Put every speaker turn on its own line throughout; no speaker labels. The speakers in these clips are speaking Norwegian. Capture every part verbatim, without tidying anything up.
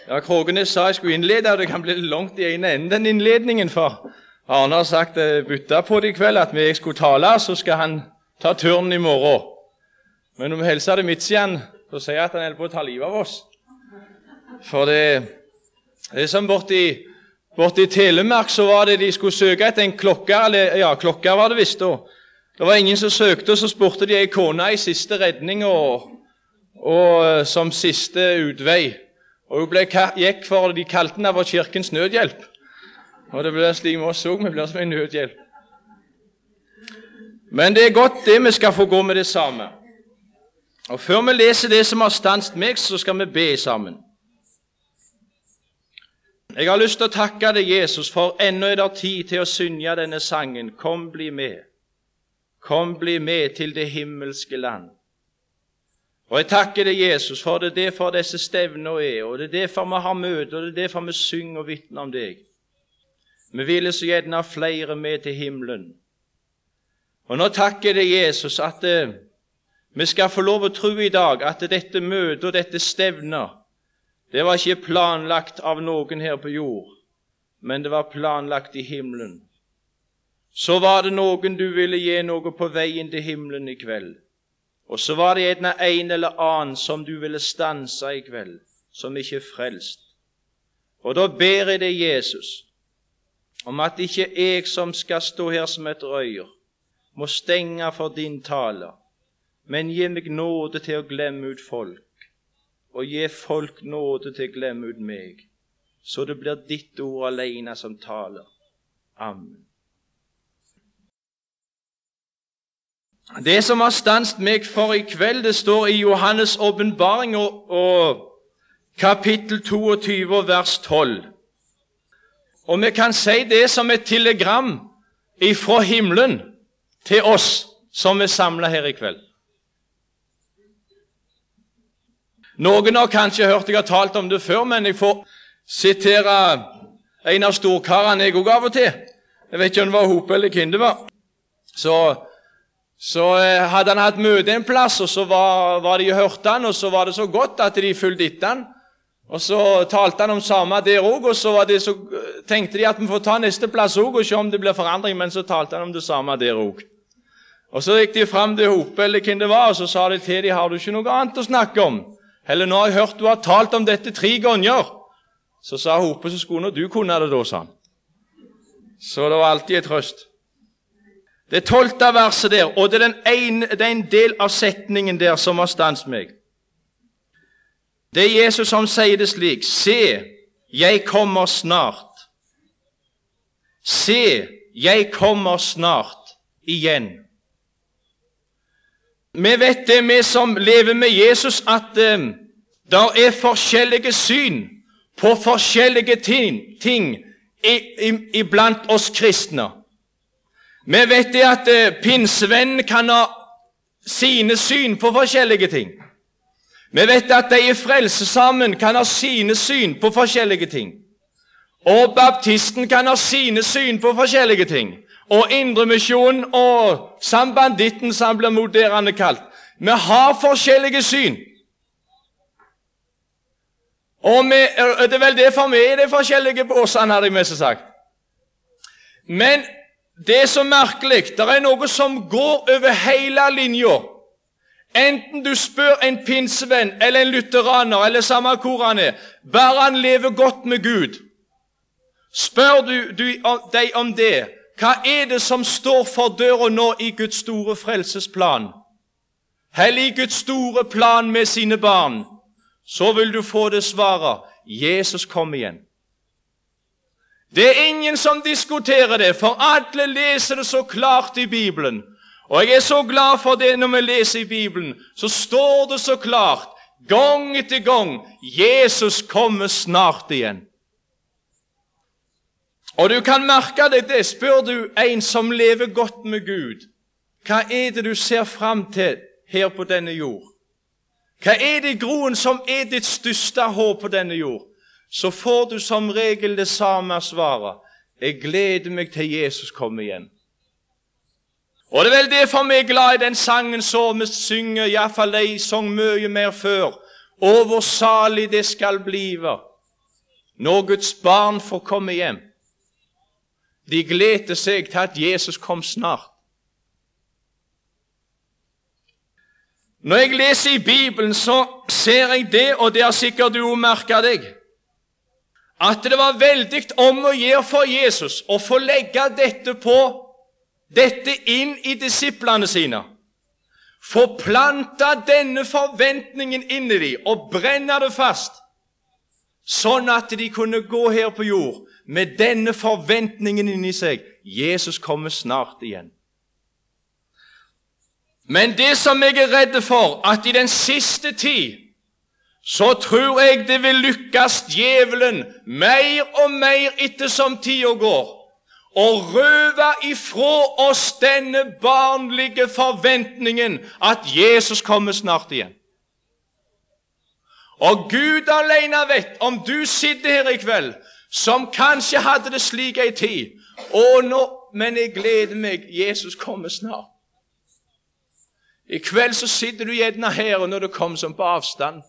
Ja, Krogenes sa jeg skulle innlede, og det kan bli langt i ene enden den innledningen, for Arne har sagt uh, bytta på det i kveld, at vi skulle tale, så skal han ta turen i morgen. Men når vi hilser det midt siden, så sier jeg at han holder på å ta livet av oss. For det, det er som borti, borti Telemark, så var det de skulle søke etter en klokker, eller ja, klokker var det visst da. Det var ingen som søkte, og så spurte de en kone i siste redning, og, og som siste utvei. Og hun ble, gikk for, de kalte den av kirkens nødhjelp. Og det ble slik vi også så, vi ble som en nødhjelp. Men det er godt det vi skal få gå med det samme. Og før vi leser det som har stanset meg, så skal vi be sammen. Jeg har lyst til å takke deg, Jesus, for ennå er det tid til å synge denne sangen. Kom, bli med. Kom, bli med til det himmelske land. Og jeg takker deg, Jesus, for det er derfor disse stevner er, og det er derfor vi har møte, og det er derfor vi synger og vitner om deg. Vi ville så gjerne ha flere med til himmelen. Og nå takker jeg deg, Jesus, at uh, vi skal få lov å tro i dag at dette møte og dette stevner, det var ikke planlagt av noen her på jord, men det var planlagt i himmelen. Så var det noen du ville gi noe på veien til himmelen i kveld. Og så var det en, en eller annen som du ville stanse i kveld, som ikke er frelst. Og da ber jeg deg, Jesus, om at ikke jeg som skal stå her som et røyer, må stenge for din tale, men gi meg nåde til å glemme ut folk, og gi folk nåde til å glemme ut meg, så det blir ditt ord alene som taler. Amen. Det som har stanset meg for i kveld, det står i Johannes åpenbaring og, og kapittel toogtyve, vers tolv. Og vi kan si det som et telegram ifra himmelen til oss som er samlet her i kveld. Noen har kanskje hørt jeg har talt om det før, men jeg får sitere en av storkarene jeg også av og til. Jeg vet ikke om det var Hope eller hvem det var. Så... Så hadde han hatt møte en plass, og så var, var de hørt han, og så var det så godt at de fulgte etter han. Og så talte han om samme der også, og så, var det så tenkte de at vi får ta neste plass også, og se om det blir forandring, men så talte han om det samme der også. Og så gikk de frem til Hope, eller hvem det var, og så sa de til de, har du ikke noe annet å snakke om? Eller nå har jeg hørt du har talt om dette tre ganger. Så sa Hope, så skulle nå du kunne det da, sa han. Så det var alltid et trøst. Det tolvte verset der, og det er, den ene, det er en del av setningen der som har stanset meg. Det er Jesus som sier det slik: Se, jeg kommer snart. Se, jeg kommer snart igjen. Vi vet det, vi som lever med Jesus, at um, det er forskjellige syn på forskjellige ting, ting iblant oss kristne. Vi vet det at uh, pinsevenn kan ha sine syn på forskjellige ting. Vi vet at de i frelse sammen kan ha sine syn på forskjellige ting. Og baptisten kan ha sine syn på forskjellige ting. Og Indremisjonen og sambanditten, som blir moderne kalt. Vi har forskjellige syn. Og vi, det er vel derfor vi er de forskjellige båsene, har de med seg sagt. Men det er så merkelig, det er noe som går over hele linja. Enten du spør en pinsevenn, eller en lutheraner, eller samme hvor han er, bare han lever godt med Gud. Spør du, du deg om det, hva er det som står for døra nå i Guds store frelsesplan? Eller i Guds store plan med sine barn? Så vil du få det svaret: Jesus kom igjen. Det er ingen som diskuterer det, for alle leser det så klart i Bibelen. Og jeg er så glad for det når vi leser i Bibelen, så står det så klart, gang etter gang, Jesus kommer snart igjen. Og du kan merke deg det, spør du en som lever godt med Gud, hva er det du ser frem til her på denne jord? Hva er det i groen som er ditt største håp på denne jord? Så får du som regel det samme svaret: jeg gleder meg til Jesus kommer igjen. Og det er vel derfor vi er glad i den sangen som vi synger, i hvert fall de sang mye mer før: «Å, hvor salig det skal blive når Guds barn får komme hjem. De gleder seg til at Jesus kom snart. Når jeg leser i Bibelen, så ser jeg det, og det har sikkert du også merket deg, at det var veldig om å gjøre for Jesus å få legge dette på, dette inn i disiplene sine. Få planta denne forventningen inn i dem og brenne det fast, sånn at de kunne gå her på jord med denne forventningen inni seg. Jesus kommer snart igjen. Men det som jeg er redd for, at i den siste tid, så tror jeg det vil lykkes djevelen mer og mer etter som tida går, og røve ifra oss denne barnlige forventningen at Jesus kommer snart igjen. Og Gud alene vet, om du sitter her i kveld, som kanskje hadde det slik en tid, og nå, men jeg gleder meg, Jesus kommer snart. I kveld så sitter du gjerne her, og når du kommer som på avstand.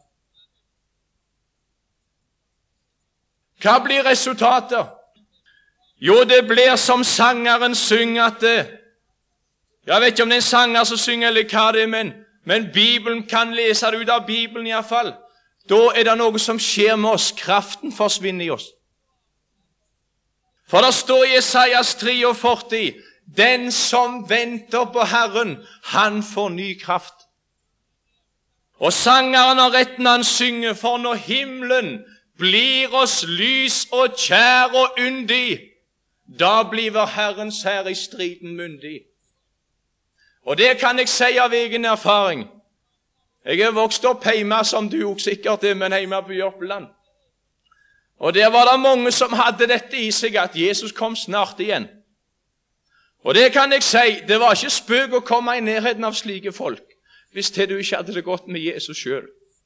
Hva blir resultatet? Jo, det blir som sangeren synger at det, jeg vet ikke om det er en sanger som synger eller hva det er, men, men Bibelen kan lese det ut av Bibelen i hvert fall. Da er det noe som skjer med oss. Kraften forsvinner i oss. For det står i Jesajas treogfyrti, den som venter på Herren, han får ny kraft. Og sangeren har rett når han synger, for når himmelen blir oss lys og kjær og yndig, da blir Herrens Herre i striden myndig. Og det kan jeg si av egen erfaring. Jeg er vokst opp hjemme, som du også sikkert er, men hjemme på Jørpeland. Og der var det mange som hadde dette i seg, at Jesus kom snart igjen. Og det kan jeg si, det var ikke spøk å komme i nærheten av slike folk, hvis det du ikke hadde det godt med Jesus selv.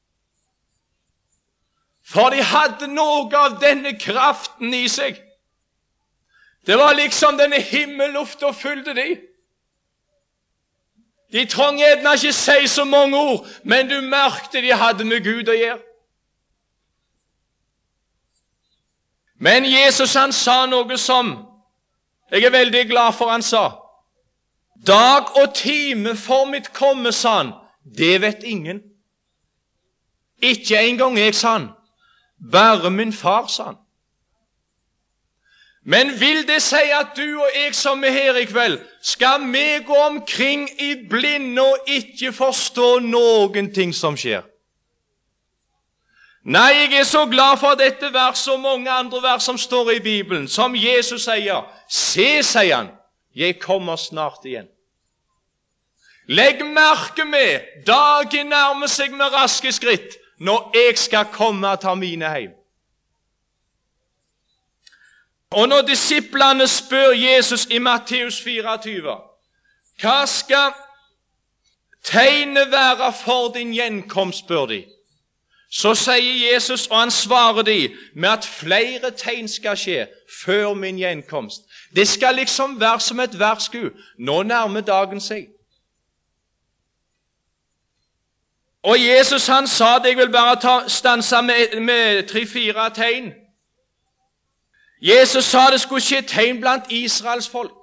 For de hadde noe av denne kraften i seg. Det var liksom denne himmelluften og fylte de. De trang gjerne ikke si så mange ord, men du merkte de hadde med Gud å gjøre. Men Jesus han sa noe som jeg er veldig glad for han sa. Dag og time for mitt komme, sa han, det vet ingen. Ikke engang jeg, sa han. Bare min far, sa han. Men vil det si at du og jeg som er her i kveld, skal vi gå omkring i blinde og ikke forstå noen ting som skjer? Nei, jeg er så glad for dette vers og mange andre vers som står i Bibelen, som Jesus sier, se, sier han, jeg kommer snart igjen. Legg merke med, dagen nærmer seg med raske skritt, når jeg skal komme og ta mine hjem. Og når disiplene spør Jesus i Matteus fireogtyve, hva skal tegnet være for din gjenkomst, spør de. Så sier Jesus, og han svarer de, med at flere tegn skal skje før min gjenkomst. Det skal liksom være som et værsku. Nå nærmer dagen seg. Og Jesus han sa det, jeg vil bare ta, stanse med, med tre-fire tegn. Jesus sa det skulle skje tegn blant Israels folk.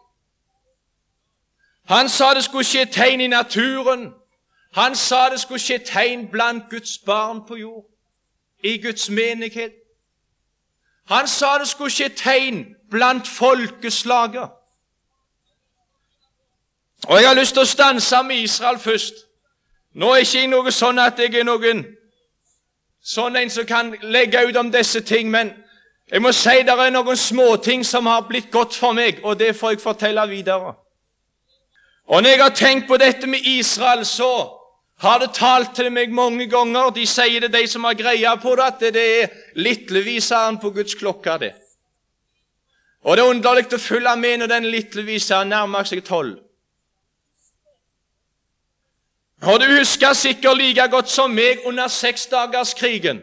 Han sa det skulle skje tegn i naturen. Han sa det skulle skje tegn blant Guds barn på jord, i Guds menighet. Han sa det skulle skje tegn blant folkeslaget. Og jeg har lyst til å stanse med Israel først. Nå er ikke jeg noe sånn at jeg er noen sånn en som kan legge ut om disse ting, men jeg må si det er noen småting som har blitt godt for meg, og det får jeg fortelle videre. Og når jeg har tenkt på dette med Israel, så har det talt til meg mange ganger. De sier det, de som har greia på det, at det er littleviseren på Guds klokka, det. Og det er underlig å følge med når den littleviseren nærmer seg tolv. Og du husker sikkert like godt som meg under seksdagerskrigen.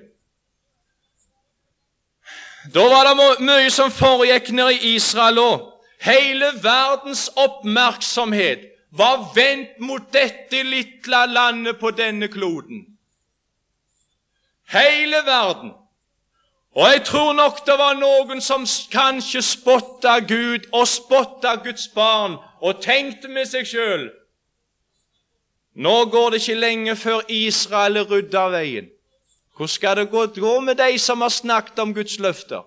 Da var det mye som foregikk nede i Israel, og hele verdens oppmerksomhet var vendt mot dette lille landet på denne kloden. Hele verden. Og jeg tror nok det var noen som kanskje spottet Gud og spottet Guds barn og tenkte med seg selv, nå går det ikke lenge før Israel er ryddet av veien. Hvor skal det gå, gå med de som har snakket om Guds løfter?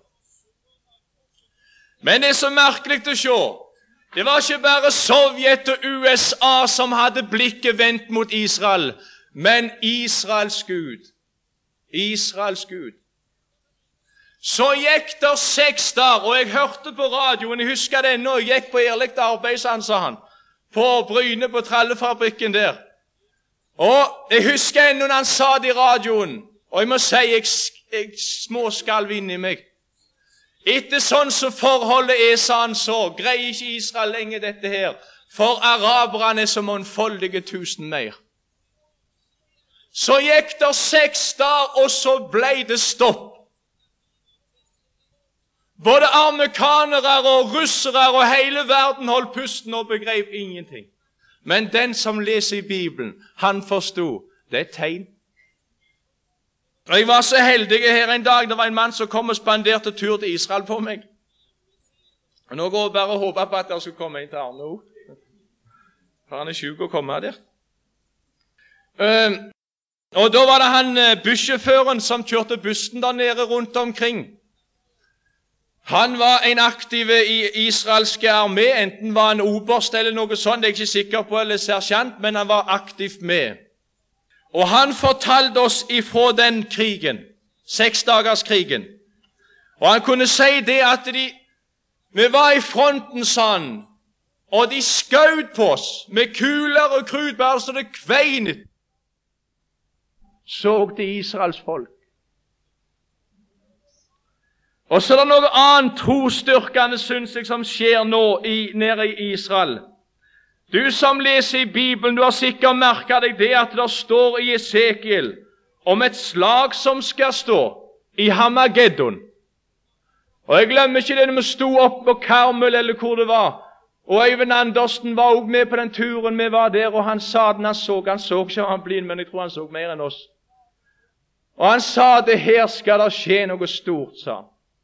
Men det er så merkelig å se. Det var ikke bare Sovjet og U S A som hadde blikket vendt mot Israel, men Israels Gud. Israels Gud. Så gikk der seks dager, og jeg hørte på radioen, jeg husker det ennå, jeg gikk på ærlig arbeid, sa han, på Bryne, på trallefabrikken der. Og jeg husker ennå når han sa det i radioen, og jeg må si, jeg, jeg småskalv inn i meg. Etter sånn som forholdet er, sa han så, greier ikke Israel lenge dette her, for araberne er som mangfoldige tusen mer. Så gikk der seks dager, og så ble det stopp. Både amerikanere og russere og hele verden holdt pusten og begrep ingenting. Men den som leser i Bibelen, han forstod, det er et tegn. Og jeg var så heldig her en dag, det var en mann som kom og spanderte tur til Israel på meg. Og nå går jeg bare og håper på at jeg skal komme inn til Arne også. For han er syk å komme der. Uh, og da var det han uh, bussjåføren som kjørte bussen der nede rundt omkring. Han var en aktiv i israelske armé, enten var han oberst eller noe sånt, jeg er ikke sikker på, eller sersjant, men han var aktivt med. Og han fortalte oss ifra den krigen, seksdagerskrigen. Og han kunne si det at de, vi var i fronten, sa han, og de skjøt på oss med kuler og krut, bare så det kveinet. Så til Israels folk. Og så er det noe annet trosstyrkende, synes jeg, som skjer nå i, nede i Israel. Du som leser i Bibelen, du har sikkert merket deg det at det står i Esekiel om et slag som skal stå i Hamageddon. Og jeg glemmer ikke det når vi sto opp på Karmel eller hvor det var. Og Øyvind Andersen var også med på den turen vi var der, og han sa den han så. Han så ikke han blind, men jeg tror han så mer enn oss. Og han sa det her skal det skje noe stort, sa han.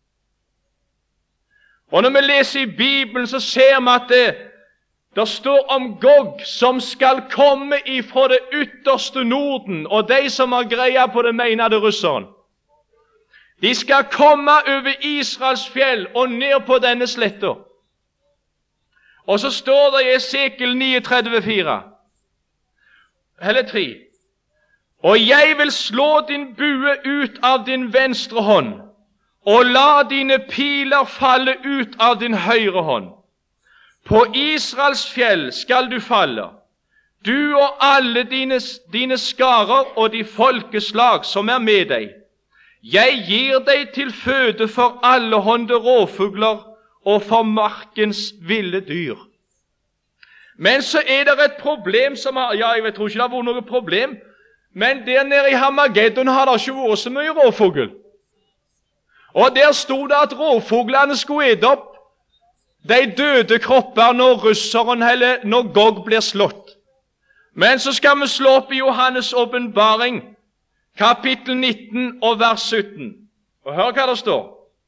Og når vi leser i Bibelen, så ser vi at det, det står om Gog som skal komme ifra det ytterste Norden, og de som har greia på det, mener det russeren. De skal komme over Israels fjell og ned på denne sletta. Og så står det i Esekiel trettini fire, eller tre. Og jeg vil slå din bue ut av din venstre hånd, og la dine piler falle ut av din høyre hånd. På Israels fjell skal du falle, du og alle dine, dine skarer og de folkeslag som er med deg. Jeg gir deg til føde for allehånde råfugler og for markens ville dyr. Men så er det et problem som har, ja, jeg tror ikke det har vært noe problem, men der nede i Hamageddon har det ikke vært så mye råfugl. Og der stod det at råfuglene skulle ete opp de døde kropper når russeren, eller når Gog blir slått. Men så skal vi slå opp i Johannes åpenbaring, kapittel nitten og vers sytten. Og hør hva det står.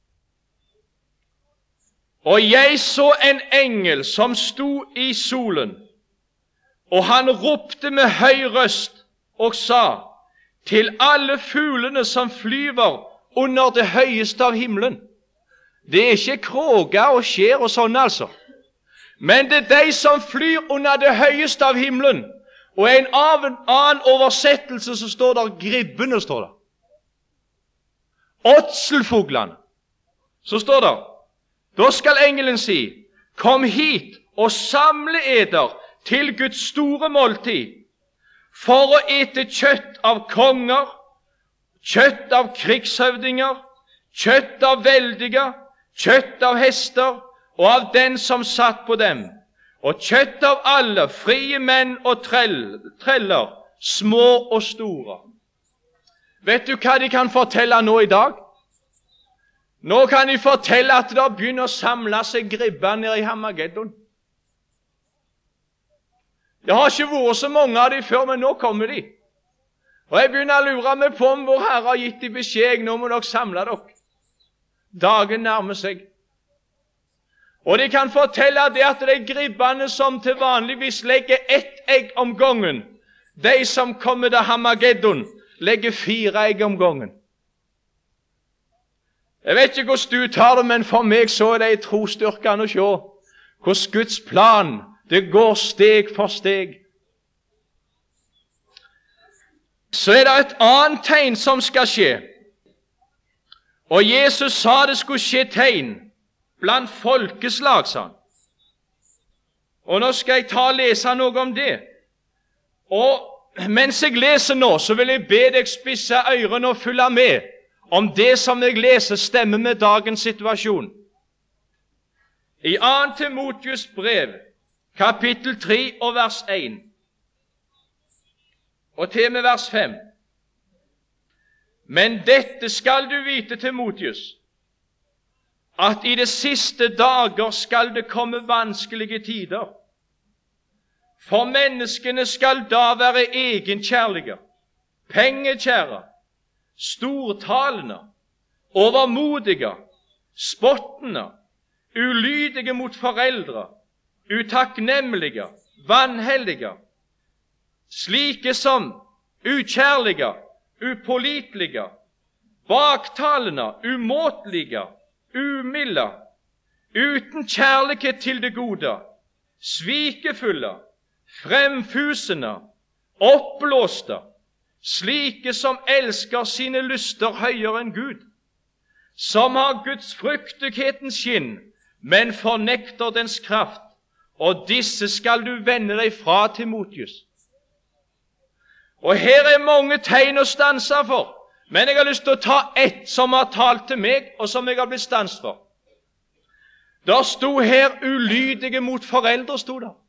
Og jeg så en engel som sto i solen, og han ropte med høy røst og sa til alle fuglene som flyver under det høyeste av himmelen. Det er ikke kråker og skjer og sånn, altså. Men det er de som flyr under det høyeste av himmelen. Og i en annen oversettelse så står det gribbene, står det. Åtselfuglene. Så står det, da skal engelen si, kom hit og samle eder til Guds store måltid, for å ete kjøtt av konger, kjøtt av krigshøvdinger, kjøtt av veldige, kjøtt av hester og av den som satt på dem, og kjøtt av alle, frie menn og trell, treller, små og store. Vet du hva de kan fortelle nå i dag? Nå kan de fortelle at det begynner å samle seg gribber nede i Hamageddon. Det har ikke vært så mange av de før, men nå kommer de. Og jeg begynner å lure meg på om vår Herre har gitt de beskjed, nå må dere samle dere. Dagen nærmer seg. Og de kan fortelle det at de gribbene som til vanligvis legger ett egg om gangen, de som kommer til Hamageddon, legger fire egg om gangen. Jeg vet ikke hvordan du tar det, men for meg så er det trosstyrkende å se hvordan Guds plan, det går steg for steg. Så er det et annet tegn som skal skje. Og Jesus sa det skulle skje tegn blant folkeslag, sa han. Og nå skal jeg ta og lese noe om det. Og mens jeg leser nå, så vil jeg be deg spisse ørene og følge med om det som jeg leser stemmer med dagens situasjon. I andre Timotheus brev, kapittel tre og vers én, og til med vers fem. Men dette skal du vite, Timotheus, at i de siste dager skal det komme vanskelige tider. For menneskene skal da være egenkjærlige, pengekjære, stortalende, overmodige, spottende, ulydige mot foreldre, utakknemlige, vanhellige, slike som ukjærlige, upålitelige, baktalende, umåtelige, umilde, uten kjærlighet til det gode, svikefulle, fremfusende, oppblåste, slike som elsker sine lyster høyere enn Gud, som har Guds fruktighetens skinn, men fornekter dens kraft, og disse skal du vende deg fra, Timotheus. Og her er mange tegn å stanse for, men jeg har lyst til å ta ett som har talt til meg, og som jeg har blitt stanset for. Der sto her ulydige mot foreldre, sto der.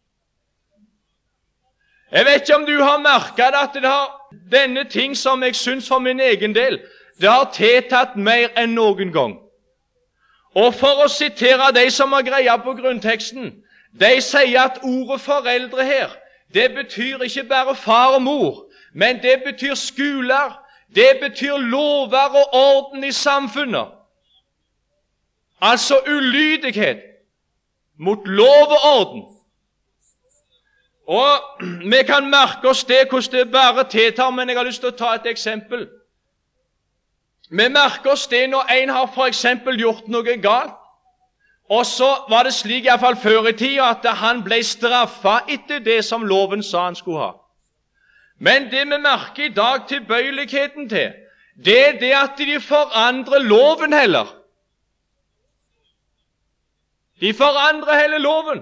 Jeg vet ikke om du har merket at det har denne ting som jeg synes for min egen del, det har tiltatt mer enn noen gang. Og for å sitere de som har greia på grunnteksten, de sier at ordet foreldre her, det betyr ikke bare far og mor, men det betyr skoler, det betyr lover og orden i samfunnet. Altså ulydighet mot lov og orden. Og vi kan merke oss det hvordan det bare tiltar, men jeg har lyst til å ta et eksempel. Vi merker oss det når en har for eksempel gjort noe galt, og så var det slik i hvert fall før i tida at han ble straffet etter det som loven sa han skulle ha. Men det vi merker i dag tilbøyeligheten til, det er det at de forandrer loven heller. De forandrer hele loven.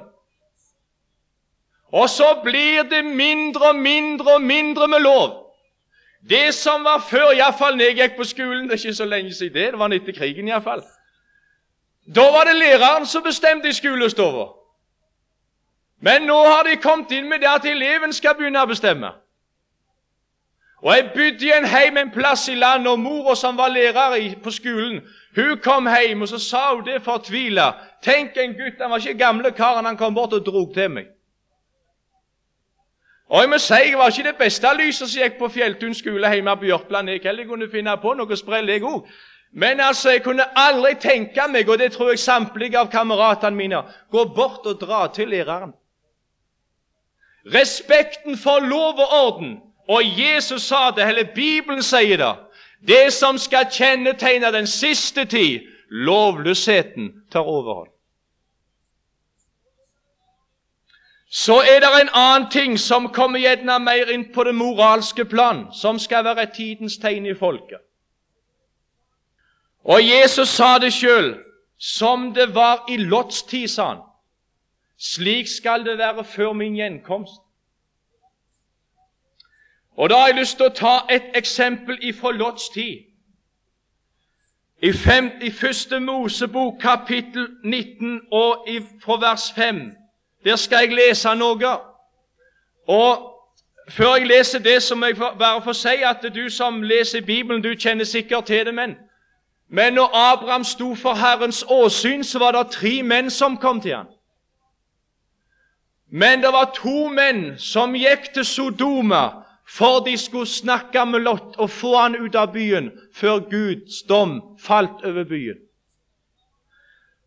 Og så blir det mindre og mindre og mindre med lov. Det som var før, i hvert fall når jeg gikk på skolen, det er ikke så lenge siden det, det var etter krigen i hvert fall. Da var det læreren som bestemte i skolestova. Men nå har de kommet inn med det at eleven skal begynne å bestemme. Og jeg bodde i en heim en plass i landet, og mora som var lærer på skolen, hun kom hjem, og så sa hun det fortvilet. Tenk en gutt, han var ikke gamle karen, han kom bort og drog til meg. Og jeg må si, jeg var ikke det beste lyset som gikk på Fjelltun skole hjemme på Hjørtland. Jeg heller kunne finne på noe sprell, jeg også. Men altså, jeg kunne aldri tenke meg, og det tror jeg samtlige av kameratene mine, gå bort og dra til læreren. Respekten for lov og orden, og Jesus sa det, eller Bibelen sier det, det som skal kjennetegne den siste tid, lovløsheten tar overhold. Så er det en annen ting som kommer gjerne mer inn på det moralske plan, som skal være tidens tegn i folket. Og Jesus sa det selv, som det var i Lots tid, sa han. Slik skal det være før min gjenkomst. Og da har jeg lyst til å ta et eksempel ifra Lots tid. I, fem, i første Mosebok, kapittel nitten, og fra vers fem, der skal jeg lese noe. Og før jeg leser det, så må jeg bare få si at du som leser Bibelen, du kjenner sikkert til det, men Men når Abraham sto for Herrens åsyn, så var det tre menn som kom til han. Men det var to menn som gikk til Sodoma for de skulle snakke med Lot og få han ut av byen før Guds dom falt over byen.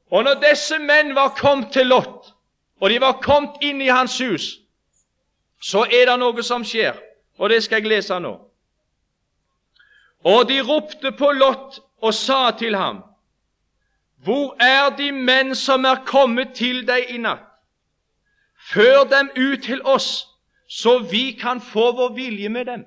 Og når disse menn var kommet til Lot, og de var kommet inn i hans hus, så er det noe som skjer, og det skal jeg lese nå. Og de ropte på Lot og sa til ham: Hvor er de menn som er kommet til deg i natt? Før dem ut til oss, så vi kan få vår vilje med dem.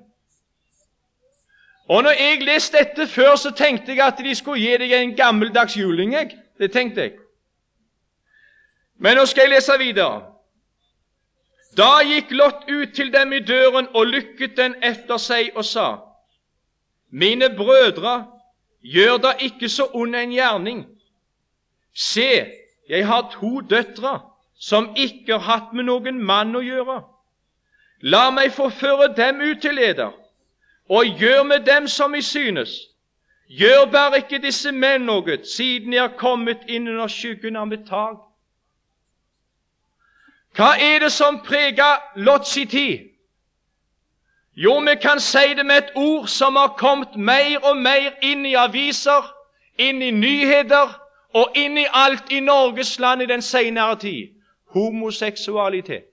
Og når jeg leste dette før, så tenkte jeg at de skulle gi deg en gammeldags juling, jeg. Det tenkte jeg. Men nå skal jeg lese videre. Da gikk Lot ut til dem i døren og lukket den etter seg og sa: Mine brødre, gjør da ikke så ond en gjerning. Se, jeg har to døtre som ikke har hatt med noen mann å gjøre. La meg få føre dem ut til eder, og gjør med dem som I synes. Gjør bare ikke disse menn noe, siden de har kommet inn under skyggen av mitt tak. Hva er det som preger Lots i tid? Jo, vi kan si det med et ord som har kommet mer og mer inn i aviser, inn i nyheter og inn i alt i Norges land i den senere tid: homoseksualitet.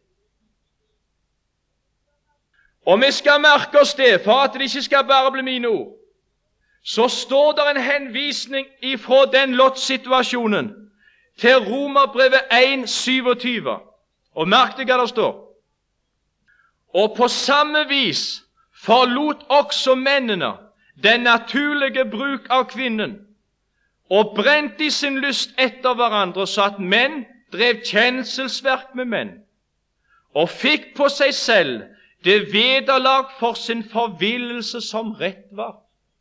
Og vi skal merke oss det, for at det ikke skal bare bli mine ord. Så står det en henvisning ifra den Lot-situasjonen til Romerbrevet en syvogtyve. Og merk deg hva det står. Og på samme vis forlot også mennene den naturlige bruk av kvinnen, og brente I sin lyst etter hverandre, så at menn drev kjenselsverk med menn, og fikk på seg selv det vederlag for sin forvillelse som rett var.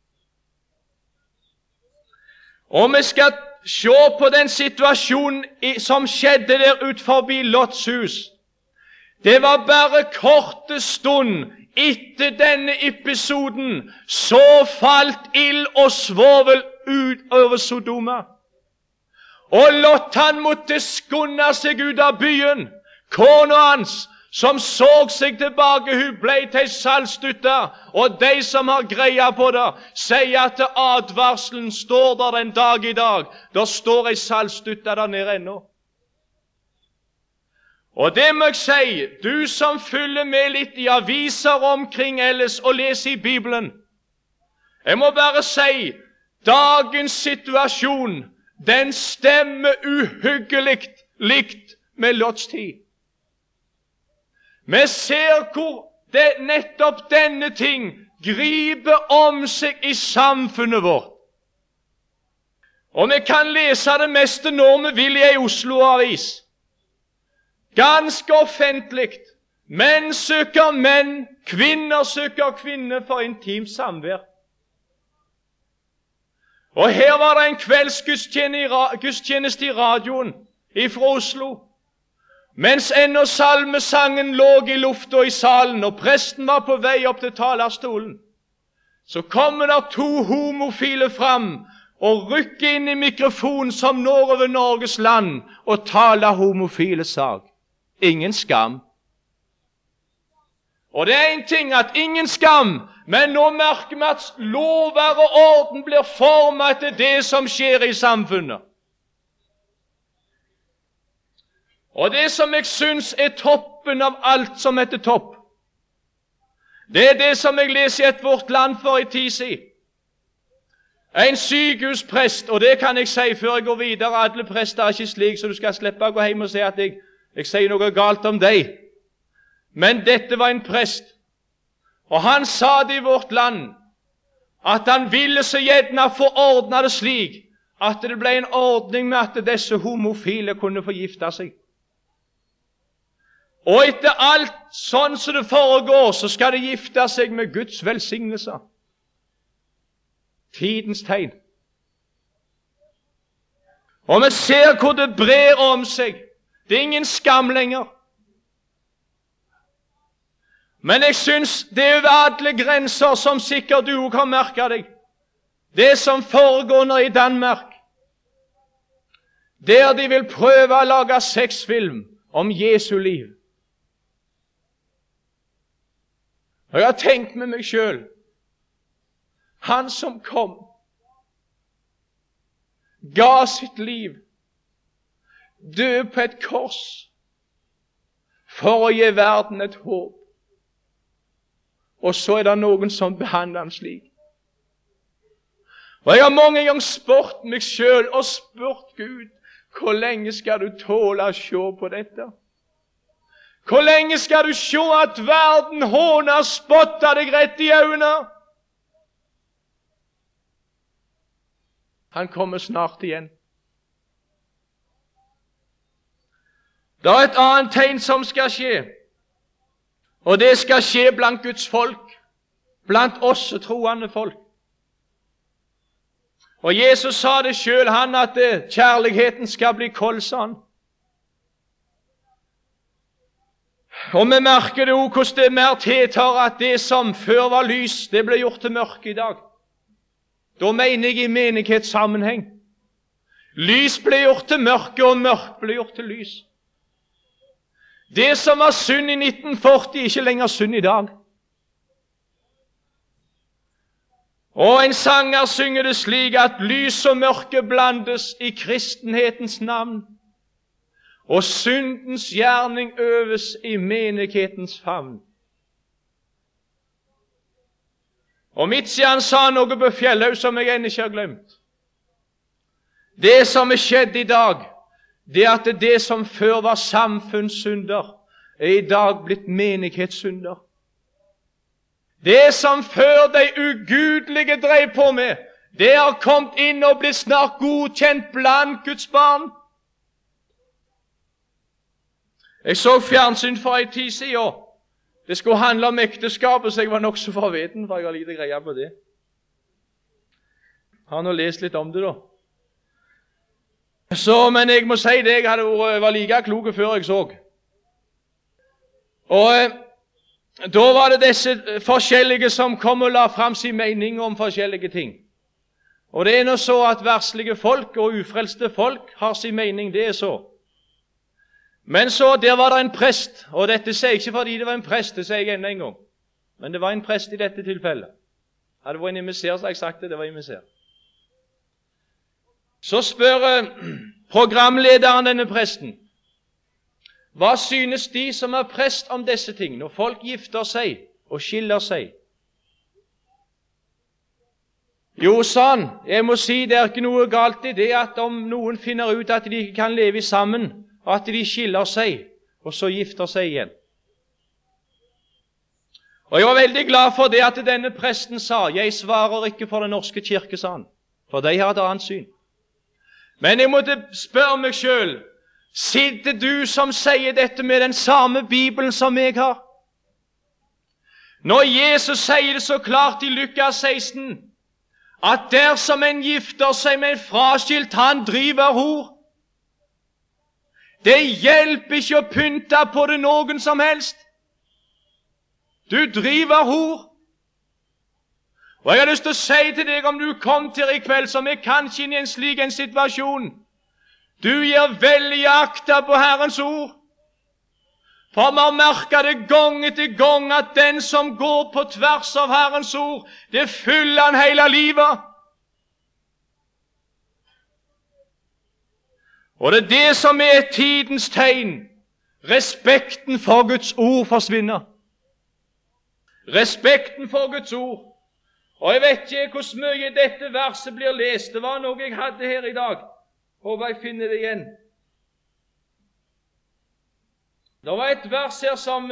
Og vi skal se på den situasjonen som skjedde der ut forbi Lots hus. Det var bare korte stund etter denne episoden så falt ild og svovel ut over Sodoma. Og Lot, han måtte skunde seg ut av byen. Kona hans, som så seg tilbake, hun ble til saltstutta, og de som har greia på det, sier at advarselen står der den dag i dag. Der står ei saltstutta der nede ennå. Og det må jeg si, du som følger med litt i aviser omkring ellers og leser i Bibelen, jeg må bare si, dagens situasjon, den stemmer uhyggelig likt med Lots tid. Vi ser hvor det, nettopp denne ting griper om seg i samfunnet vårt. Og vi kan lese det meste når vi vil i en Oslo-avis. Ganske offentlig. Menn søker menn, kvinner søker kvinner for intimt samvær. Og her var det en kveldsgudstjeneste i radioen fra Oslo. Mens ennå salmesangen lå i lufta i salen, og presten var på vei opp til talerstolen, så kommer det to homofile fram og rykker inn i mikrofonen som når over Norges land og taler homofile sak. Ingen skam. Og det er en ting at ingen skam, men nå merker vi at lover og orden blir formet til det som skjer i samfunnet. Og det som jeg syns er toppen av alt som heter topp, det er det som jeg leser i et Vårt Land for en tid siden. En sykehusprest, og det kan jeg si før jeg går videre, alle prester er ikke slik, så du skal slippe å gå hjem og si at jeg, jeg sier noe galt om deg. Men dette var en prest, og han sa det i Vårt Land, at han ville så gjerne få ordnet det slik, at det ble en ordning med at disse homofile kunne få gifte seg. Og etter alt sånn som det foregår, så skal de gifte seg med Guds velsignelse. Tidens tegn. Og vi ser hvor det brer om seg. Det er ingen skam lenger. Men jeg syns det er over alle grenser, som sikkert du også har merket deg, det som foregår nå i Danmark, der de vil prøve å lage sexfilm om Jesu liv. Og jeg har tenkt med meg selv, han som kom, ga sitt liv dø på et kors for å gi verden et håp. Og så er det noen som behandler han slik. Og jeg har mange ganger spurt meg selv og spurt Gud, hvor lenge skal du tåle å se på dette? Hvor lenge skal du se at verden håner og spotter deg rett i øynene? Han kommer snart igjen. Det er et annet tegn som skal skje, og det skal skje blant Guds folk, blant oss troende folk. Og Jesus sa det selv, han, at kjærligheten skal bli koldsand. Og vi merker det også hvordan det mer tiltar at det som før var lys, det ble gjort til mørke i dag. Da mener jeg i menighetssammenheng. Lys ble gjort til mørke, og mørke ble gjort til lys. Det som var synd i nitten førti, er ikke lenger synd i dag. Og en sanger synger det slik at lys og mørke blandes i kristenhetens navn, og syndens gjerning øves i menighetens favn. Og Midtstian sa noe på Fjellhaug som jeg ennå ikke har glemt. Det som er skjedd i dag, det er at det som før var samfunnssynder, er i dag blitt menighetssynder. Det som før de ugudelige drev på med, det har kommet inn og blitt snart godkjent blant Guds barn. Jeg så fjernsyn for en tid siden. Det skulle handle om ekteskapet, så jeg var nok så forveten, for jeg har lite greie på det. Jeg har nå lest litt om det da. Så, men jeg må si det, jeg hadde vært, var like klok før jeg så. Og eh, da var det disse forskjellige som kom og la frem sin mening om forskjellige ting. Og det er nå så at verslige folk og ufrelste folk har sin mening, det er så. Men så, der var det en prest, og dette sier jeg ikke fordi det var en prest, det sier jeg enda en gang. Men det var en prest i dette tilfellet. Hadde det vært en emissær, så har jeg sagt det, det var emissær. Så spør eh, programlederen denne presten, hva synes de som er prest om disse ting, når folk gifter seg og skiller seg? Jo, sa han, jeg må si det er ikke noe galt i det at om noen finner ut at de ikke kan leve sammen, og at de skiller seg, og så gifter seg igjen. Og jeg var veldig glad for det at denne presten sa, jeg svarer ikke for den norske kirke, sa han, for de har et annet syn. Men jeg måtte spørre meg selv, sitter du som sier dette med den samme Bibelen som jeg har? Når Jesus sier det så klart i Lukas seksten, at dersom en gifter seg med en fraskilt, han driver hor. Det hjelper ikke å pynte på det noen som helst. Du driver hor. Og jeg har lyst til å si til deg, om du kom til i kveld, som er kanskje inn i en slik en situasjon, du gir veldig akta på Herrens ord. For man merker det gang etter gang at den som går på tvers av Herrens ord, det fyller han hele livet. Og det er det som er tidens tegn. Respekten for Guds ord forsvinner. Respekten for Guds ord. Og jeg vet ikke hvor mye dette verset blir lest. Det var noe jeg hadde her i dag. Håper jeg finner det igjen. Det var et vers her som,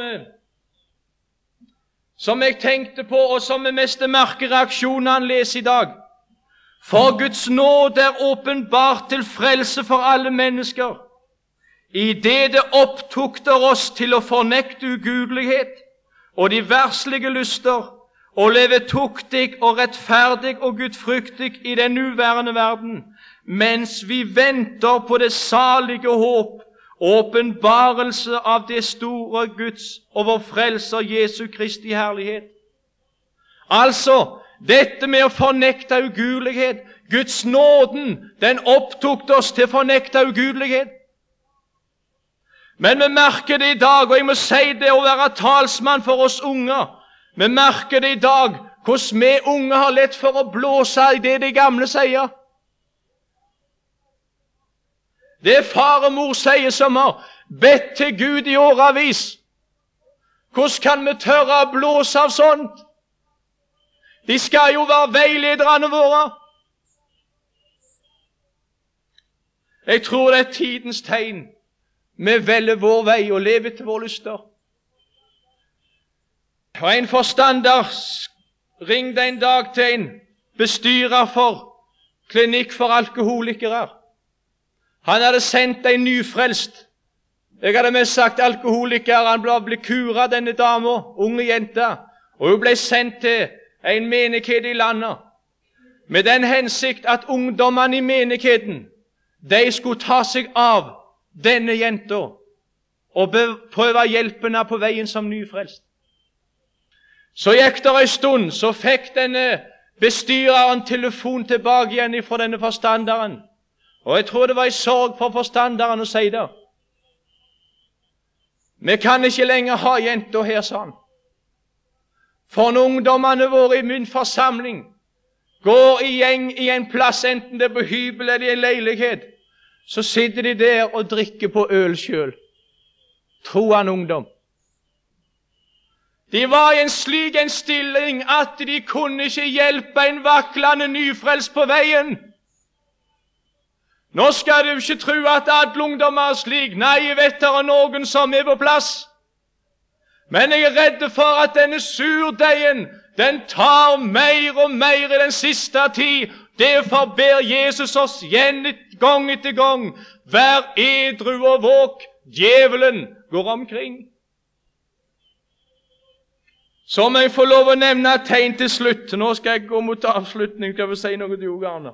som jeg tenkte på, og som er mest merker reaksjonen han leser i dag. For Guds nåde er åpenbart til frelse for alle mennesker, i det det opptukter oss til å fornekte ugudelighet og de verslige lyster, og leve tuktig og rettferdig og gudfryktig i den nuværende verden, mens vi venter på det salige håp, åpenbarelse av det store Guds og vår frelser Jesu Kristi herlighet. Altså, dette med å fornekte ugudelighet, Guds nåden, den opptok oss til å fornekte ugudelighet. Men vi merker det i dag, og jeg må si det å være talsmann for oss unger, vi merker det i dag, hvordan vi unge har lett for å blåse i det de gamle sier. Det far og mor sier som har bedt til Gud i årevis. Hvordan kan vi tørre å blåse av sånt? De skal jo være veilederne våre. Jeg tror det er tidens tegn. Vi velger vår vei og lever til vår lyster. Og en forstander ringte en dag til en bestyrer for klinikk for alkoholikere. Han hadde sendt en nyfrelst. Jeg hadde mest sagt alkoholiker. Han ble, ble kuret, denne dama, unge jenta, og hun ble sendt til en menighet i landet, med den hensikt at ungdommene i menigheten, de skulle ta seg av denne jenta og prøve hjelpene på veien som nyfrelst. Så gikk det en stund, så fikk denne bestyreren telefon tilbake igjen fra denne forstanderen. Og jeg tror det var en sorg for forstanderen å si det. Vi kan ikke lenger ha jenta her, sa han. For når ungdommene våre i min forsamling går i gjeng i en plass, enten det er på hybel eller i en leilighet, så sitter de der og drikker på øl selv. Tror han ungdom. De var i en slik en stilling at de kunne ikke hjelpe en vaklende nyfrelst på veien. Nå skal du ikke tro at alle ungdommer er slik. Nei, jeg vet det er noen som er på plass. Men jeg er redd for at denne surdeigen, den tar mer og mer i den siste tid. Derfor ber Jesus oss igjen gang etter gang, vær edru og våk, djevelen går omkring. Så må jeg få lov å nevne et tegn til slutt. Nå skal jeg gå mot avslutning til å si noe til Jogarne.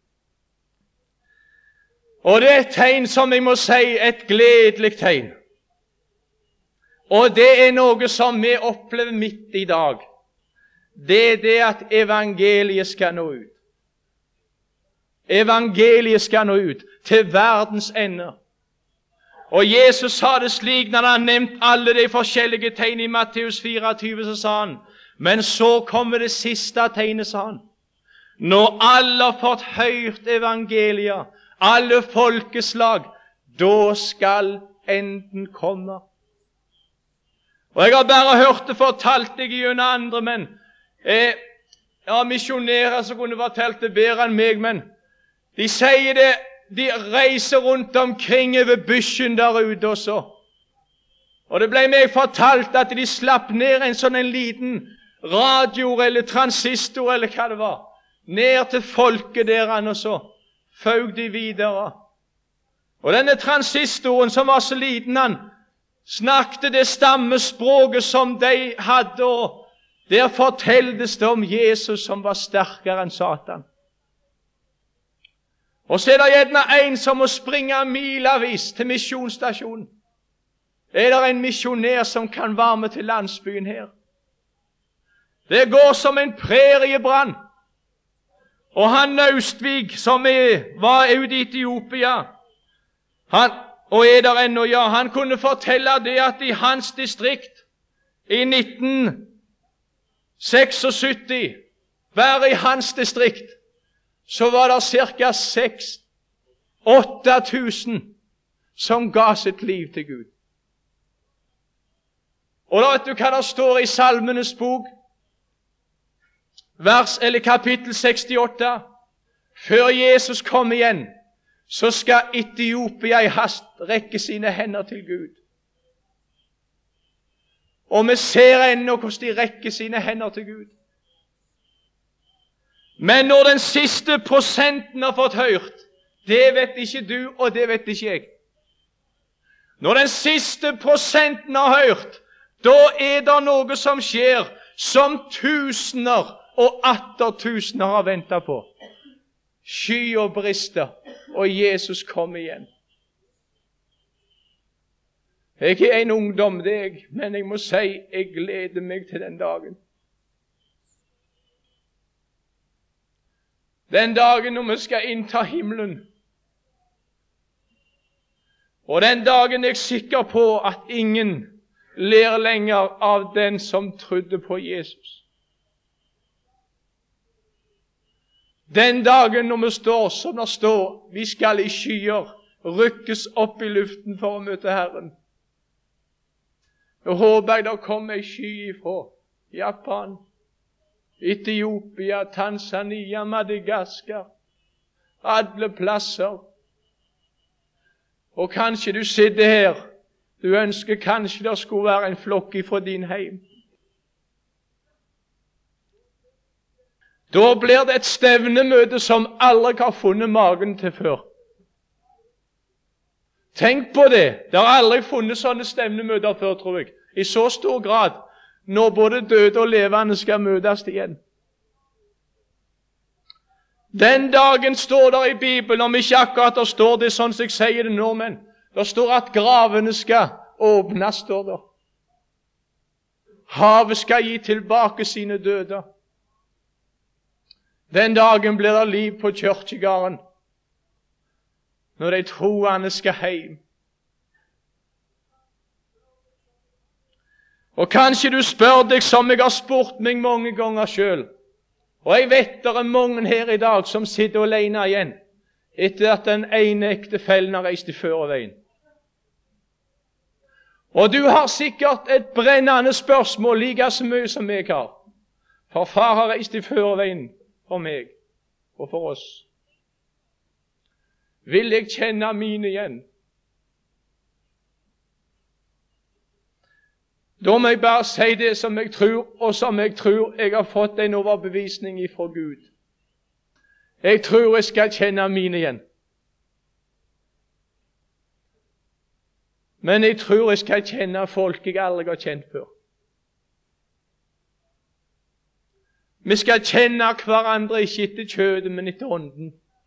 Og det er et tegn som jeg må si, et gledelig tegn. Og det er noe som vi opplever midt i dag. Det er det at evangeliet skal nå ut. Evangeliet skal nå ut til verdens ende. Og Jesus sa det slik når han nevnte alle de forskjellige tegn i Matteus fireogtyve, så sa han, men så kommer det siste tegnet, sa han. Når alle har fått hørt evangeliet, alle folkeslag, da skal enden komme. Og jeg har bare hørt det fortalt deg gjennom andre, men eh, ja, misjonærer som kunne fortalt det bedre enn meg, men de sier det, de reiser rundt omkring over bysjen der ute også. Og det ble meg fortalt at de slapp ned en sånn en liten radio eller transistor eller hva det var, ned til folket der han også, føg de videre. Og denne transistoren som var så liten, han snakket det stammespråket som de hadde, og der forteldes det om Jesus som var sterkere enn Satan. Og så er det gjerne en som må springe milavis til misjonsstasjonen. Er det en misjonær som kan være med til landsbyen her? Det går som en preriebrann. Og han Naustvig, som er, var ute i Etiopia, han, og er der ennå, ja, han kunne fortelle det at i hans distrikt, i nitten seksogsytti, bare i hans distrikt, så var det cirka seks åtte tusen som ga sitt liv til Gud. Og da vet du hva det står i Salmenes bok, vers eller kapittel sekstiåtte. Før Jesus kom igjen, så skal Etiopia i hast rekke sine hender til Gud. Og vi ser ennå hvordan de rekker sine hender til Gud. Men når den siste prosenten har fått hørt, det vet ikke du, og det vet ikke jeg. Når den siste prosenten har hørt, da er det noe som skjer som tusener og atter tusener har ventet på. Sky og brister, og Jesus kom igjen. Jeg er en ungdom, det er jeg, men jeg må si, jeg gleder meg til den dagen. Den dagen når vi skal innta himmelen. Og den dagen er jeg sikker på at ingen ler lenger av den som trodde på Jesus. Den dagen når vi står som det står, vi skal i skyer rykkes opp i luften for å møte Herren. Nå håper jeg det kommer ei sky ifra Japan, Etiopia, Tanzania, Madagaskar, alle plasser. Og kanskje du sitter her, du ønsker kanskje det skulle være en flokk ifra din heim. Da blir det et stevnemøte som aldri har funnet magen til før. Tenk på det. Det har aldri funnet sånne stevnemøter før, tror jeg. I så stor grad, når både døde og levende skal møtes igjen. Den dagen står der i Bibelen, om ikke akkurat der står det sånn som jeg sier det nå, men der står at gravene skal åpnes, står der. Havet skal gi tilbake sine døde. Den dagen blir det liv på kirkegården, når de troende skal hjem. Og kanskje du spør deg, som jeg har spurt meg mange ganger selv, og jeg vet det er mange her i dag som sitter alene igjen, etter at den ene ektefellen har reist i førerveien. Og du har sikkert et brennende spørsmål, like så mye som jeg har. For far har reist i førerveien for meg og for oss. Vil jeg kjenne mine igjen? Da må jeg bare si det som jeg tror, og som jeg tror jeg har fått en overbevisning ifra Gud. Jeg tror jeg skal kjenne mine igjen. Men jeg tror jeg skal kjenne folk jeg aldri har kjent før. Vi skal kjenne hverandre ikke etter kjødet, men etter ånden.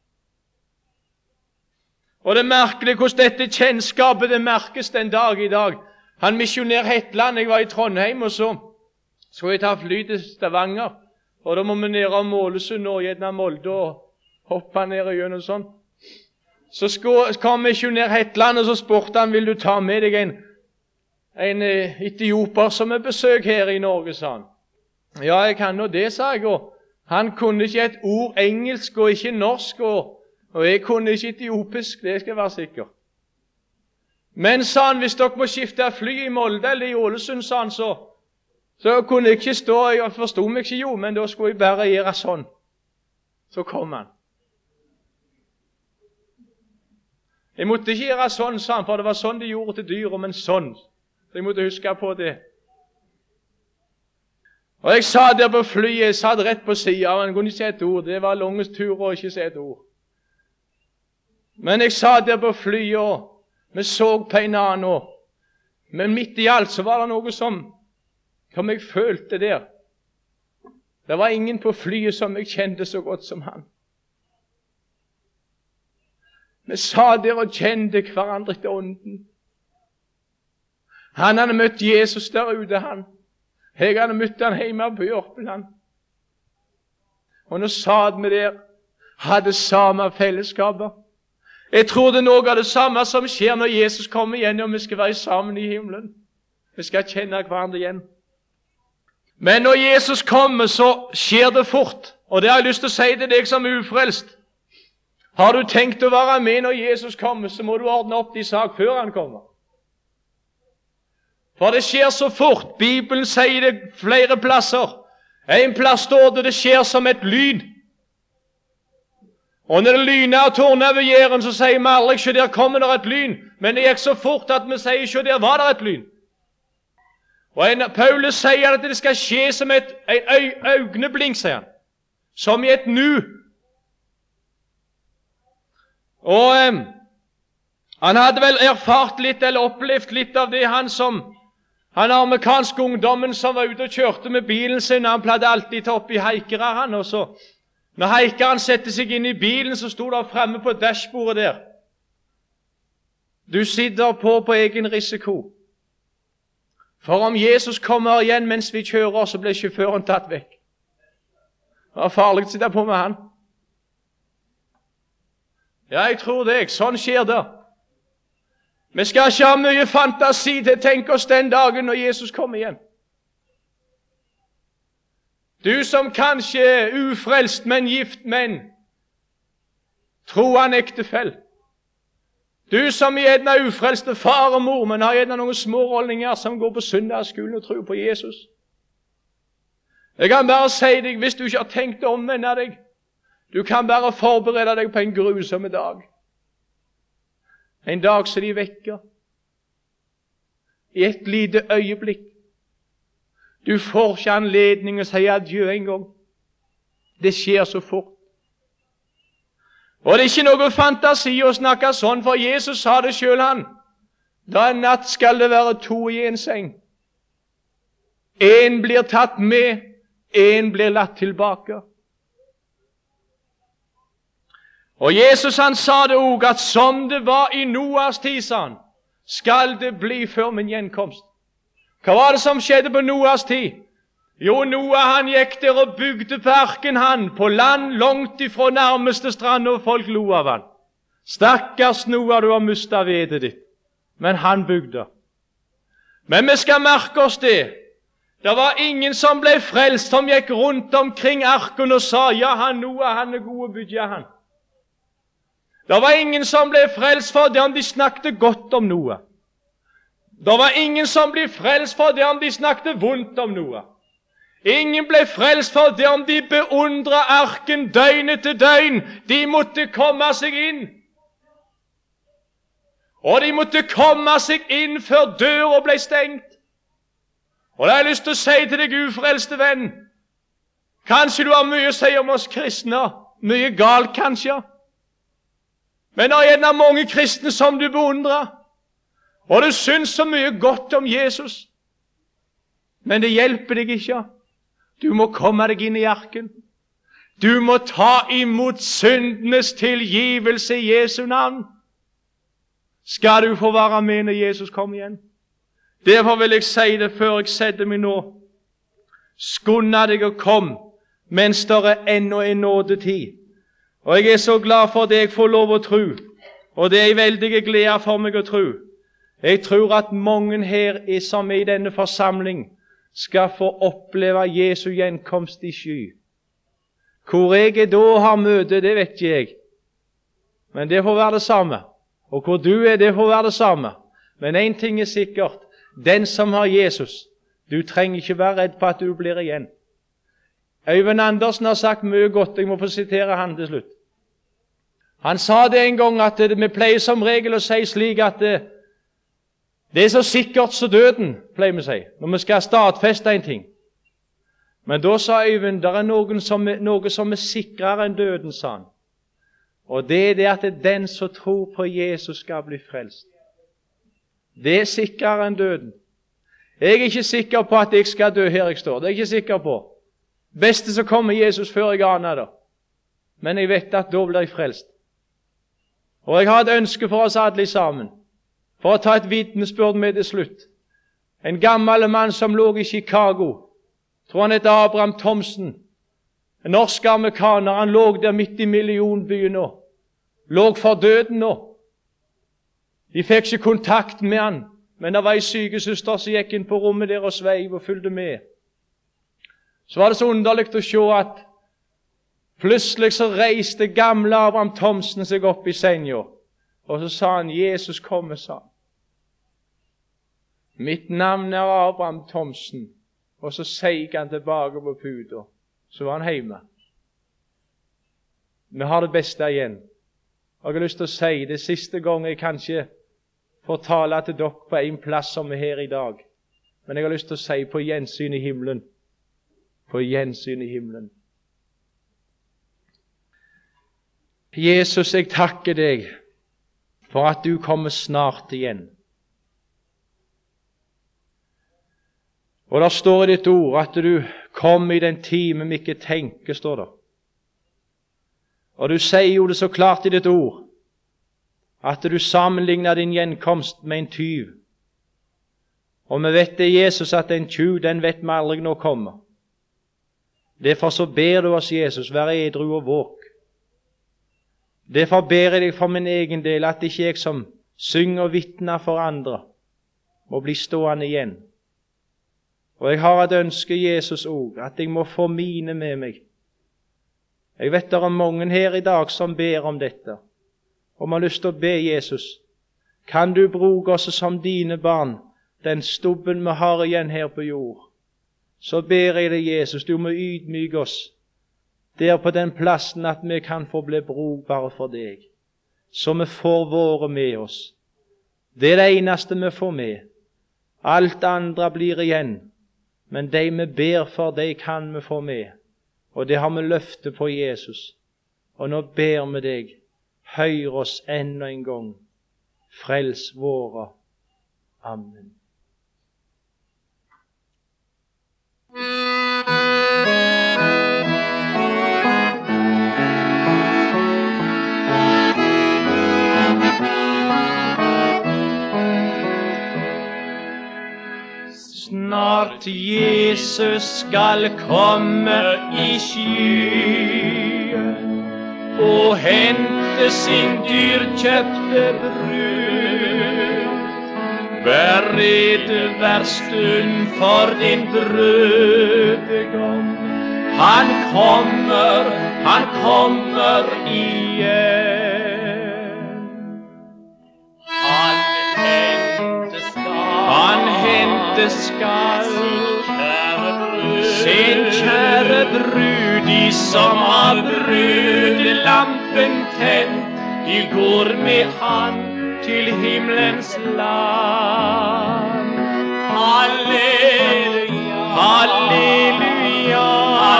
Og det er merkelig hvordan dette kjennskapet det merkes den dag i dag. Han misjonær Hetland, jeg var i Trondheim, og så skulle jeg ta fly til Stavanger. Og da må vi ned av Målesund og gjennom Molde og hoppe ned og gjøre noe sånt. Så kom misjonær Hetland, og så spurte han, vil du ta med deg en, en etioper som er besøk her i Norge, sa han. Ja, jeg kan nå det, sa jeg, og han kunne ikke et ord engelsk og ikke norsk, og, og jeg kunne ikke etiopisk, det skal jeg være sikker. Men, sa han, hvis dere må skifte fly i Molde eller i Ålesund, sa han, så, så kunne jeg ikke stå, jeg forstod meg ikke jo, men da skulle jeg bare gjøre sånn. Så kom han. Jeg måtte ikke gjøre sånn, sa han, for det var sånn de gjorde til dyr, men sånn. Så jeg måtte huske på det. Og jeg sa der på flyet, jeg satt rett på siden, og han kunne ikke si et ord. Det var lange turer og ikke si et ord. Men jeg sa der på flyet, og vi så på en annen år. Men midt i alt så var det noe som, som jeg følte der. Det var ingen på flyet som jeg kjente så godt som han. Vi sa der og kjente hverandre til ånden. Han hadde møtt Jesus der ute, han. Jeg hadde møtt han hjemme på Jørpeland. Og nå satt vi der, hadde samme fellesskapet. Jeg tror det er noe av det samme som skjer når Jesus kommer igjen, og vi skal være sammen i himmelen. Vi skal kjenne hverandre igjen. Men når Jesus kommer, så skjer det fort. Og det har jeg lyst til å si til deg som er ufrelst. Har du tenkt å være med når Jesus kommer, så må du ordne opp din sak før han kommer. For det skjer så fort. Bibelen sier det flere plasser. En plass står det det skjer som et lyn. Og når det lyner og tårner over jæren, så sier vi aldri, se der kommer det et lyn. Men det gikk så fort at vi sier, se der var det et lyn. Og en, Paulus sier at det skal skje som et en øyeblink, sier han. Som i et nu. Og eh, han hadde vel erfart litt, eller opplevd litt av det, han som han amerikanske ungdommen som var ute og kjørte med bilen sin. Han pleide alltid ta opp i haikere, han. Og så, når haikeren setter seg inn i bilen, så sto det fremme på dashbordet der. Du sitter på på egen risiko. For om Jesus kommer igjen mens vi kjører, så blir sjåføren tatt vekk. Det var farlig å sitte på med han. Ja, jeg tror det. Sånn skjer det. Vi skal ikke ha mye fantasi til å tenke oss den dagen når Jesus kommer igjen. Du som kanskje er ufrelst, men gift menn, tro han ektefell. Du som gjerne er ufrelste far og mor, men har gjerne noen smårollninger som går på søndagsskolen og tror på Jesus. Jeg kan bare si deg, hvis du ikke har tenkt å omvende deg, du kan bare forberede deg på en grusom dag. En dag som de vekker. I et lite øyeblikk. Du får ikke anledning å si adjø en gang. Det skjer så fort. Og det er ikke noe fantasi å snakke sånn, for Jesus sa det selv han. Da en natt skal det være to i en seng. En blir tatt med, en blir latt tilbake. Og Jesus han sa det også, at som det var i Noas tid, sa han, skal det bli før min gjenkomst. Hva var det som skjedde på Noas tid? Jo, Noah han gikk der og bygde på arken han, på land langt ifra nærmeste strand, og folk lo av han. Stakkars Noah, du har mistet vedet ditt. Men han bygde. Men vi skal merke oss det. Det var ingen som ble frelst, som gikk rundt omkring arken og sa, ja, han Noah, han er god å bygge, han. Det var ingen som ble frelst for det om de snakket godt om Noah. Det var ingen som ble frelst for det om de snakket vondt om Noah. Ingen ble frelst for det om de beundret arken døgn etter døgn. De måtte komme seg inn. Og de måtte komme seg inn før døra ble stengt. Og det har jeg lyst til å si til deg, ufrelste venn, kanskje du har mye å si om oss kristne, mye galt kanskje, men det er gjerne mange kristne som du beundrer, og du syns så mye godt om Jesus, men det hjelper deg ikke. Du må komme deg inn i arken. Du må ta imot syndenes tilgivelse i Jesu navn. Skal du få være med når Jesus kommer igjen? Derfor vil jeg si det før jeg setter meg nå. Skynde deg og kom, mens det er ennå en nådetid. Og jeg er så glad for det jeg får lov å tro, og det er en veldig glede for meg å tro. Jeg tror at mange her er som er i denne forsamling, skal få oppleve Jesu gjenkomst i sky. Hvor jeg er da har møte, det vet ikke jeg. Men det får være det samme. Og hvor du er, det får være det samme. Men en ting er sikkert. Den som har Jesus, du trenger ikke være redd på at du blir igjen. Øyvind Andersen har sagt mye godt. Jeg må få sitere han til slutt. Han sa det en gang at vi pleier som regel å si slik at det, det er så sikkert som døden, pleier vi å si, når vi skal stadfeste en ting. Men da sa Øyvind, det er noen som er, noe som er sikrere enn døden, sa han. Og det er det at den som tror på Jesus skal bli frelst. Det er sikrere enn døden. Jeg er ikke sikker på at jeg skal dø her jeg står. Det er jeg ikke sikker på. Beste så kommer Jesus før jeg aner det. Men jeg vet at da blir jeg frelst. Og jeg har et ønske for oss alle sammen. For å ta et vitnesbyrd med til slutt. En gammel mann som lå i Chicago. Tror han heter Abraham Thomsen. En norsk amerikaner. Han lå der midt i millionbyen nå. Lå for døden nå. De fikk ikke kontakt med han. Men det var en sykesøster som gikk inn på rommet der og sveiv og fulgte med. Så var det så underligt å se at plutselig så reiste gamle Abraham Thomsen seg opp i senga. Og så sa han, Jesus kommer, sa han. Mitt navn er Abraham Thomsen. Og så seig han tilbake på puta. Så var han hjemme. Vi har det beste igjen. Og jeg har lyst til å si det siste gang jeg kanskje får tale til dere på en plass som er her i dag. Men jeg har lyst til å si på gjensyn i himmelen. På gjensyn i himmelen. Jesus, jeg takker deg for at du kommer snart igjen. Og der står i ditt ord at du kom i den time vi ikke tenker, står det. Og du sier jo det så klart i ditt ord, at du sammenligner din gjenkomst med en tyv. Og vi vet det, Jesus, at en tyv, den vet vi aldri når kommer. Derfor så ber du oss, Jesus, vær edru og våk. Derfor ber jeg deg for min egen del, at ikke jeg som synger og vitner for andre, må bli stående igjen. Og jeg har et ønske, Jesus, også, at jeg må få mine med meg. Jeg vet det er mange her i dag som ber om dette, og man har lyst til å be Jesus, kan du bruke oss som dine barn, den stubben vi har igjen her på jord. Så ber jeg deg, Jesus, du må ydmyke oss der på den plassen at vi kan få bli brukbare for deg, så vi får våre med oss. Det er det eneste vi får med. Alt andre blir igjen, men de vi ber for, de kan vi få med. Og det har vi løftet på Jesus. Og nå ber vi deg, hør oss enda en gang. Frels våre. Amen. Snart Jesus skal komme i skyen og hente sin dyrkjøpte brud. Bered hver stund for din brudgom. Han kommer, han kommer igjen. Han hente skal, han hente skal sin kjære brud, de som har brudelampen tent, de går med han til himmelens land. Halleluja, halleluja,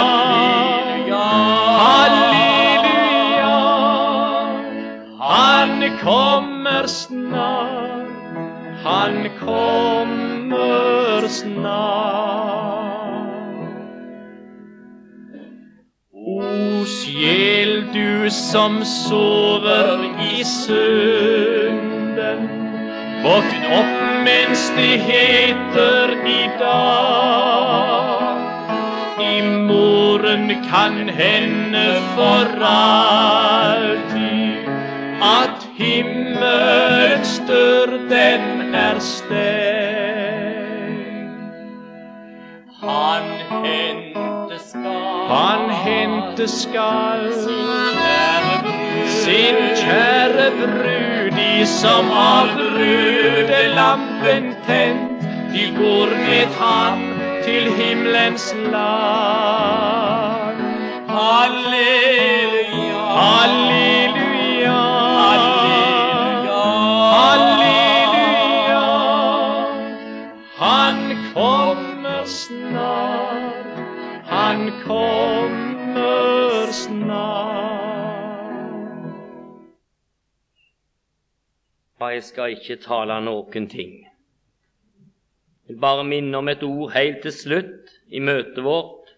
halleluja, halleluja. Han kommer snart, han kommer snart. O sjel, du som sover i synden, våkn opp mens det heter i dag. I morgen kan hende for alltid at himmelens dør den er stengt. Han hente skal, han hente skal sin kjære brud, de som har brudelampen tent, de går med ham til himmelens land. Halleluja, halleluja, halleluja, halleluja. Han kommer snart, han kommer snart.
Jeg skal ikke tale noen ting. Jeg vil bare minne om et ord helt til slutt i møtet vårt.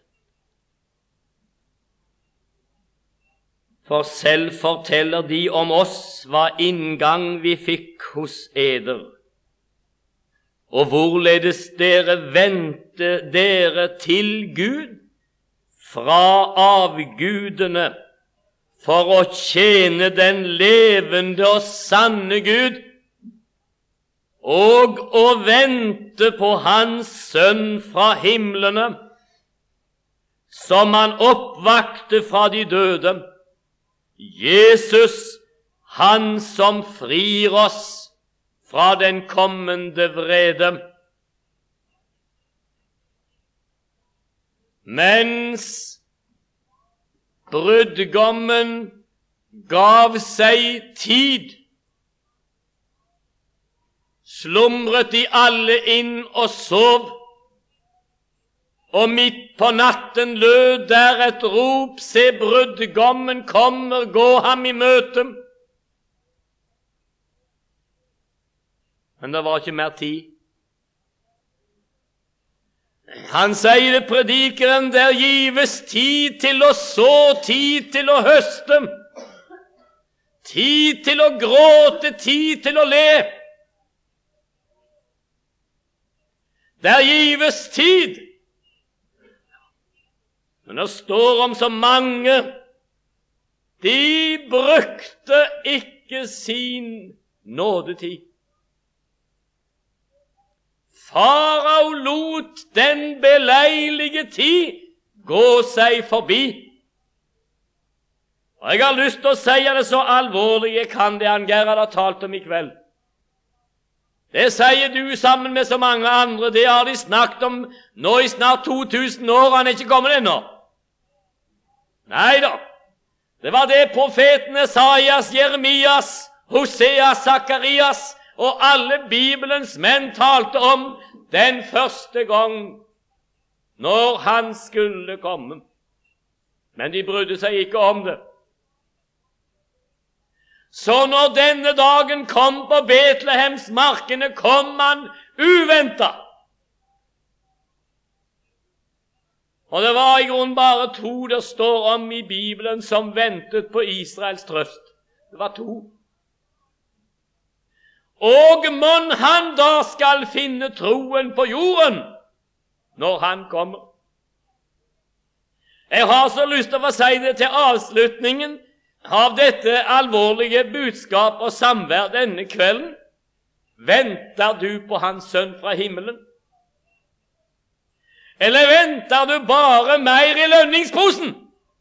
For selv forteller de om oss hva inngang vi fikk hos eder, og hvorledes dere vendte dere til Gud fra avgudene, for å tjene den levende og sanne Gud, og å vente på Hans Sønn fra himlene, som han oppvakte fra de døde, Jesus, han som frir oss fra den kommende vrede. Mens brudgommen gav seg tid, slumret de alle inn og sov, og midt på natten lød der et rop: se, brudgommen kommer, gå ham i møte. Men det var ikke mer tid. Han sier det, predikeren, der gives tid til å så, tid til å høste, tid til å gråte, tid til å le. Der gives tid. Men det står om så mange, de brukte ikke sin nådetid. Farao lot den beleilige tid gå seg forbi. Og jeg har lyst til å si det så alvorlig jeg kan, det han Gerhard har talt om i kveld. Det sier du sammen med så mange andre. Det har de snakket om nå i snart to tusen år, han er ikke kommet ennå. Nei da. Det var det profetene Esaias, Jeremias, Hosea, Zakarias og alle Bibelens menn talte om den første gang når han skulle komme. Men de brydde seg ikke om det. Så når denne dagen kom på Betlehems markene, kom han uventet. Og det var i grunnen bare to det står om i Bibelen som ventet på Israels trøst. Det var to. Og mon han da skal finne troen på jorden når han kommer. Jeg har så lyst til å få si det til avslutningen av dette alvorlige budskap og samvær denne kvelden. Venter du på hans sønn fra himmelen? Eller venter du bare mer i lønningsposen?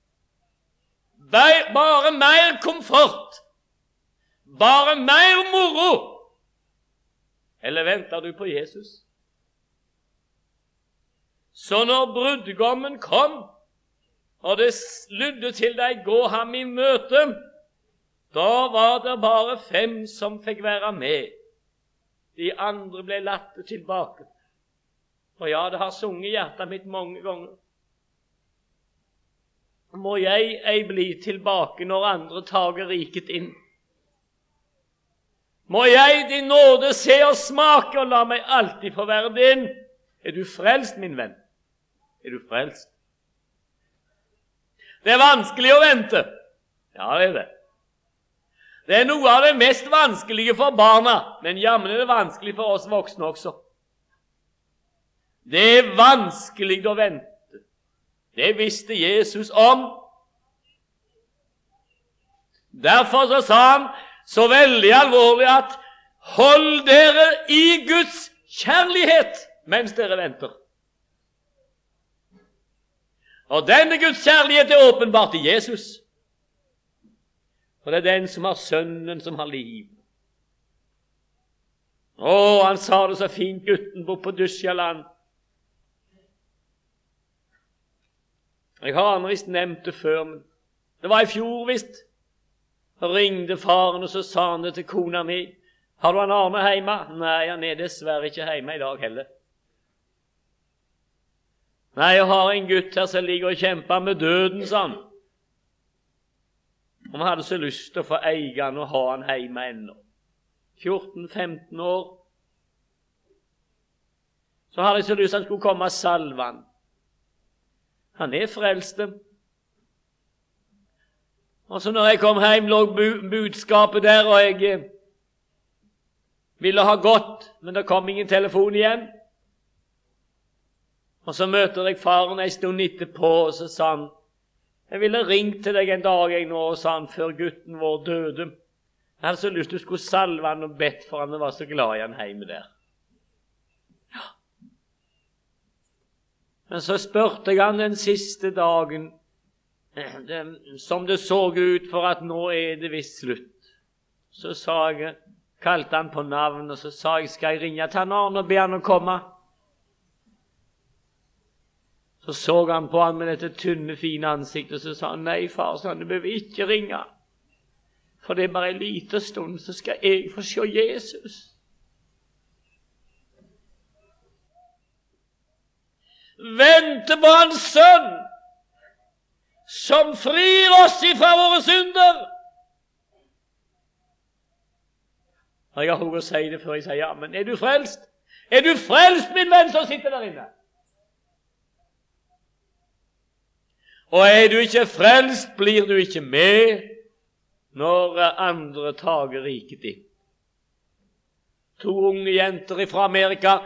Bare mer komfort? Bare mer moro? Eller venter du på Jesus? Så når brudgommen kom, og det lydde til deg gå ham i møte, da var det bare fem som fikk være med. De andre ble latt tilbake. Og ja, det har sunget hjertet mitt mange ganger. Må jeg ei bli tilbake når andre tager riket inn? Må jeg din nåde se og smake, og la meg alltid få være din? Er du frelst, min venn? Er du frelst? Det er vanskelig å vente. Ja, det er det. Det er noe av det mest vanskelige for barna, men jammen er det vanskelig for oss voksne også. Det er vanskelig å vente. Det visste Jesus om. Derfor så sa han så veldig alvorlig at hold dere i Guds kjærlighet mens dere venter. Og denne Guds kjærlighet er åpenbart i Jesus. For det er den som har sønnen som har liv. Å, han sa det så fint, gutten bort på Dusjaland. Jeg har han visst nevnt det før, men det var i fjor visst. Så ringte faren, og så sa han det til kona mi. Har du han Arne hjemme? Nei, han er dessverre ikke hjemme i dag heller. Nei, jeg har en gutt her som ligger og kjemper med døden, sa han. Og vi hadde så lyst til å få eie han og ha han hjemme ennå. fjorten femten år. Så hadde jeg så lyst til han skulle komme og salve han. Han er frelste. Og så når jeg kom hjem, lå budskapet der, og jeg ville ha gått, men det kom ingen telefon igjen. Og så møter jeg faren en stund etterpå, og så sa han, jeg ville ringt til deg en dag jeg nå, sa han, før gutten vår døde. Jeg hadde så lyst til å skulle salve han og bedt for han, og var så glad i han hjemme der. Ja. Men så spurte jeg han den siste dagen, det, som det så ut for at nå er det visst slutt. Så sa jeg, kalte han på navn, og så sa jeg, skal jeg ringe til han Arne og be han å komme? Så så han på han med dette tynne, fine ansiktet, og så sa han, nei, far, så han, du behøver ikke ringe. For det er bare en liten stund, så skal jeg få se Jesus. Vente på hans sønn, som frir oss ifra våre synder. Og jeg har hugget å si det før jeg sier, ja, men er du frelst? Er du frelst, min venn, som sitter der inne? Og er du ikke frelst, blir du ikke med når andre tager riket inn. To unge jenter fra Amerika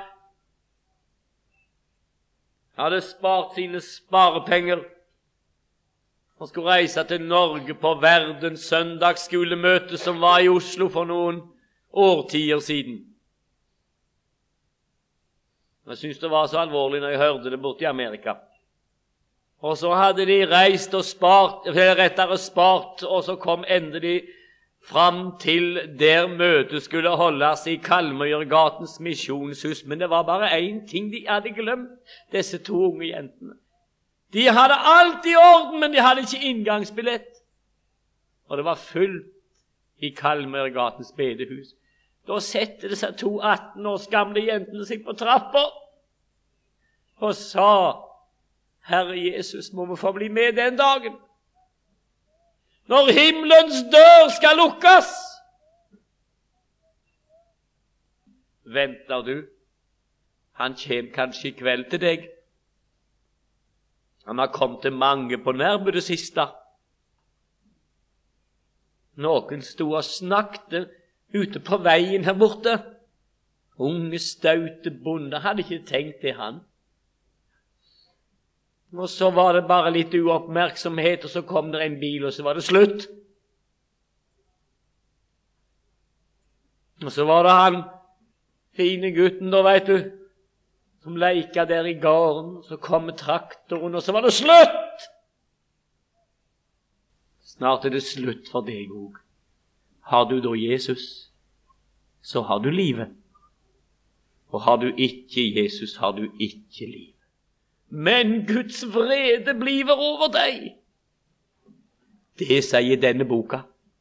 hadde spart sine sparepenger og skulle reise til Norge på verdens søndagsskolemøte som var i Oslo for noen årtier siden. Jeg synes det var så alvorlig når jeg hørte det borte i Amerika. Og så hadde de reist og spart, eller rettere spart, og så kom endelig fram til der møtet skulle holdes i Kalmøyergatens misjonshus. Men det var bare én ting de hadde glemt, disse to unge jentene. De hadde alt i orden, men de hadde ikke inngangsbillett. Og det var fullt i Kalmøyergatens bedehus. Da setter det seg to atten års gamle jentene seg på trapper og sa, Herre Jesus, må vi få bli med den dagen. Når himmelens dør skal lukkes. Venter du? Han kommer kanskje i kveld til deg. Han har kommet til mange på nærmere det siste. Noen stod og snakket ute på veien her borte. Unge, staute bonder hadde ikke tenkt til han. Og så var det bare litt uoppmerksomhet, og så kom det en bil, og så var det slutt. Og så var det han, fine gutten da, vet du, som leika der i gården, så kom traktoren, og så var det slutt! Snart er det slutt for deg også. Har du da Jesus, så har du livet. Og har du ikke Jesus, har du ikke liv. Men Guds vrede bliver over deg. Det sier denne boka.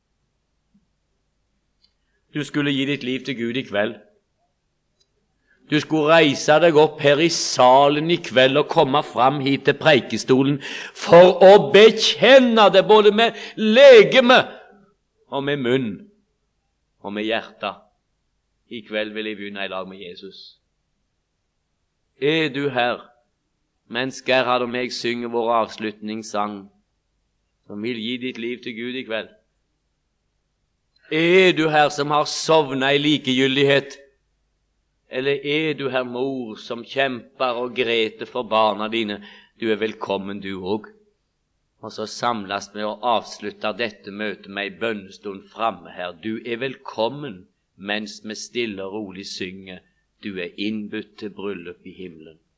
Du skulle gi ditt liv til Gud i kveld. Du skulle reise deg opp her i salen i kveld og komme fram hit til preikestolen for å bekjenne det både med legeme og med munn og med hjerte. I kveld vil jeg begynne i lag med Jesus. Er du her, mens Gerhard og meg synger vår avslutningssang, som vil gi ditt liv til Gud i kveld? Er du her som har sovnet i likegyldighet? Eller er du her, mor, som kjemper og greter for barna dine? Du er velkommen, du også. Og så samles vi og avslutter dette møtet med en bønnestund framme her. Du er velkommen, mens vi stille og rolig synger. Du er innbudt til bryllup i himmelen.